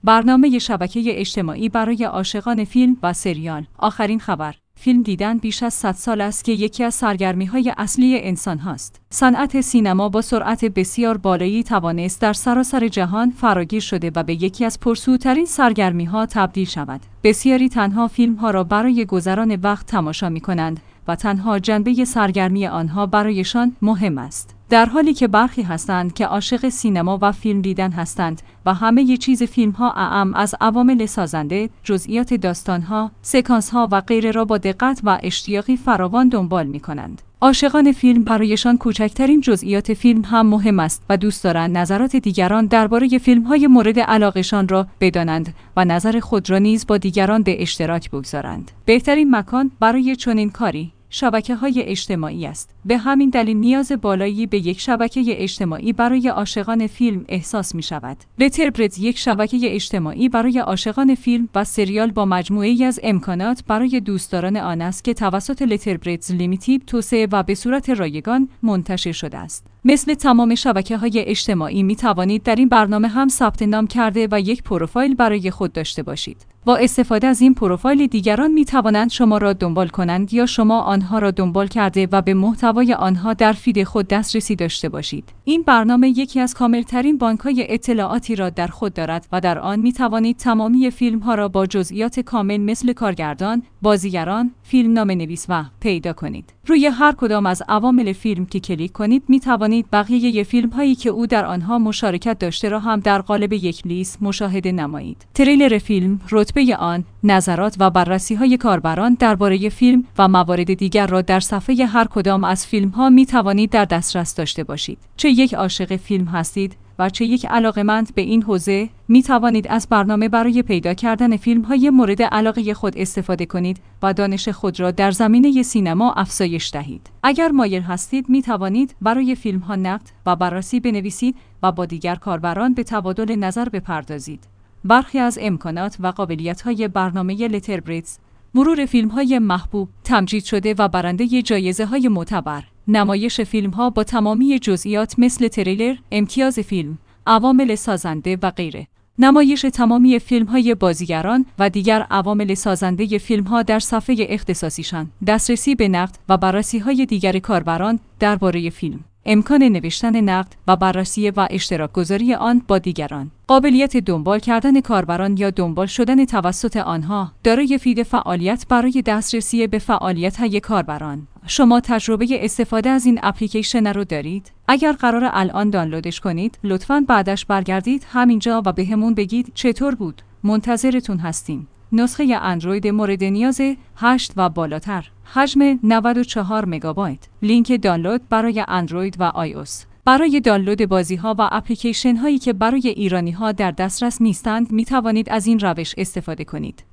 برنامه شبکه اجتماعی برای عاشقان فیلم و سریال. آخرین خبر: فیلم دیدن بیش از 100 سال است که یکی از سرگرمی‌های اصلی انسان هاست. صنعت سینما با سرعت بسیار بالایی توانست در سراسر جهان فراگیر شده و به یکی از پرسودترین سرگرمی‌ها تبدیل شود. بسیاری تنها فیلم‌ها را برای گذران وقت تماشا می‌کنند و تنها جنبه سرگرمی آنها برایشان مهم است. در حالی که برخی هستند که عاشق سینما و فیلم دیدن هستند و همه چیز فیلم‌ها اعم از عوامل سازنده، جزئیات داستان‌ها، سکانس‌ها و غیره را با دقت و اشتیاقی فراوان دنبال می‌کنند. عاشقان فیلم برایشان کوچکترین جزئیات فیلم هم مهم است و دوست دارند نظرات دیگران درباره فیلم‌های مورد علاقه‌شان را بدانند و نظر خود را نیز با دیگران به اشتراک بگذارند. بهترین مکان برای چنین کاری شبکه‌های اجتماعی است. به همین دلیل نیاز بالایی به یک شبکه اجتماعی برای عاشقان فیلم احساس می‌شود. لتربرز یک شبکه اجتماعی برای عاشقان فیلم و سریال با مجموعه‌ای از امکانات برای دوستداران آن است که توسط لتربرز لیمیتد توسعه و به صورت رایگان منتشر شده است. مثل تمام شبکه‌های اجتماعی می‌توانید در این برنامه هم ثبت نام کرده و یک پروفایل برای خود داشته باشید. با استفاده از این پروفایل دیگران می‌توانند شما را دنبال کنند یا شما آنها را دنبال کرده و به محتوای آنها در فید خود دسترسی داشته باشید. این برنامه یکی از کاملترین بانک‌های اطلاعاتی را در خود دارد و در آن می‌توانید تمامی فیلم‌ها را با جزئیات کامل مثل کارگردان، بازیگران، فیلمنامه‌نویس و پیدا کنید. روی هر کدام از عوامل فیلم که کلیک کنید می‌توانید بقیه فیلم‌هایی که او در آنها مشارکت داشته را هم در قالب یک لیست مشاهده نمایید. تریلر فیلم، رتبه آن، نظرات و بررسی‌های کاربران درباره فیلم و موارد دیگر را در صفحه هر کدام از فیلم‌ها می‌توانید در دسترس داشته باشید. چه یک عاشق فیلم هستید و چه یک علاقه‌مند به این حوزه، می توانید از برنامه برای پیدا کردن فیلم‌های مورد علاقه خود استفاده کنید و دانش خود را در زمینه سینما افزایش دهید. اگر مایل هستید می توانید برای فیلم‌ها نقد و بررسی بنویسید و با دیگر کاربران به تبادل نظر بپردازید. برخی از امکانات و قابلیت‌های برنامه لتربرز: مرور فیلم‌های محبوب، تمجید شده و برنده جایزه‌های معتبر، نمایش فیلم‌ها با تمامی جزئیات مثل تریلر، امتیاز فیلم، عوامل سازنده و غیره، نمایش تمامی فیلم‌های بازیگران و دیگر عوامل سازنده فیلم‌ها در صفحه اختصاصیشان، دسترسی به نقد و بررسی‌های دیگر کاربران درباره فیلم، امکان نوشتن نقد و بررسی و اشتراک گذاری آن با دیگران، قابلیت دنبال کردن کاربران یا دنبال شدن توسط آنها، دارای فید فعالیت برای دسترسی به فعالیت‌های کاربران. شما تجربه استفاده از این اپلیکیشن رو دارید؟ اگر قرار الان دانلودش کنید، لطفاً بعدش برگردید همینجا و بهمون بگید چطور بود. منتظرتون هستیم. نسخه اندروید مورد نیاز 8 و بالاتر، حجم 94 مگابایت. لینک دانلود برای اندروید و iOS. برای دانلود بازی‌ها و اپلیکیشن‌هایی که برای ایرانی‌ها در دسترس نیستند، می توانید از این روش استفاده کنید.